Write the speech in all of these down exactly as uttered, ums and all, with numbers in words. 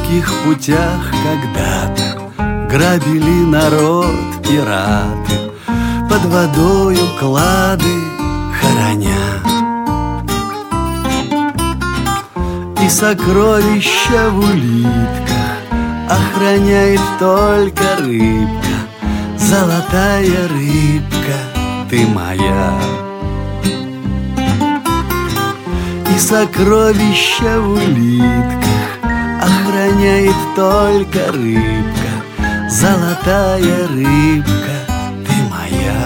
морских путях когда-то грабили народ пираты, под водою клады хороня. И сокровища в улитках охраняет только рыбка, золотая рыбка, ты моя. И сокровища в улитках охраняет только рыбка, золотая рыбка, ты моя.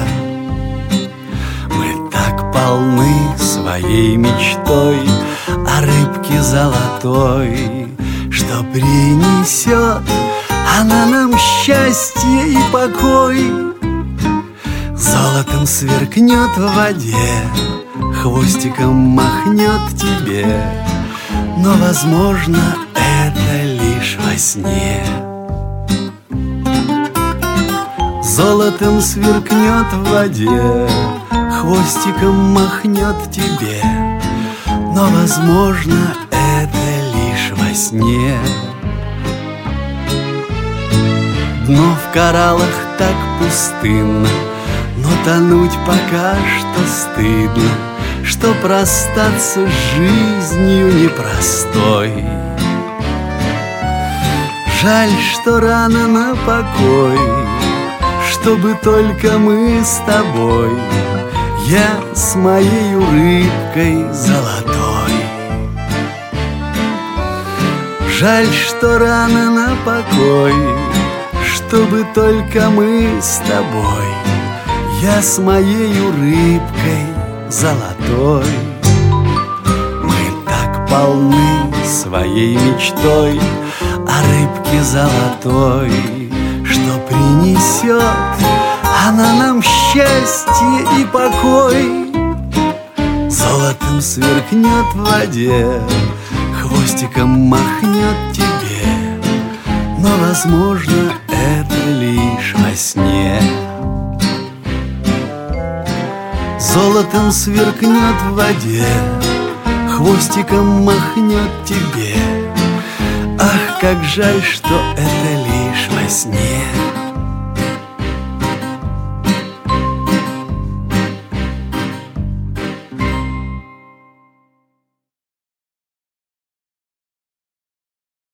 Мы так полны своей мечтой о рыбке золотой, что принесет она нам счастье и покой. Золотом сверкнет в воде, хвостиком махнет тебе, но, возможно, это лишь во сне. Золотом сверкнет в воде, хвостиком махнет тебе, но, возможно, это лишь во сне. Дно в кораллах так пустынно, но тонуть пока что стыдно, что расстаться с жизнью непростой. Жаль, что рано на покой, чтобы только мы с тобой, я с моей рыбкой золотой. Жаль, что рано на покой, чтобы только мы с тобой, я с моей рыбкой золотой. Мы так полны своей мечтой о рыбке золотой, что принесет она нам счастье и покой. Золотом сверкнет в воде, хвостиком махнет тебе, но, возможно, это лишь во сне. Золотом сверкнет в воде, хвостиком махнет тебе. Ах, как жаль, что это лишь во сне.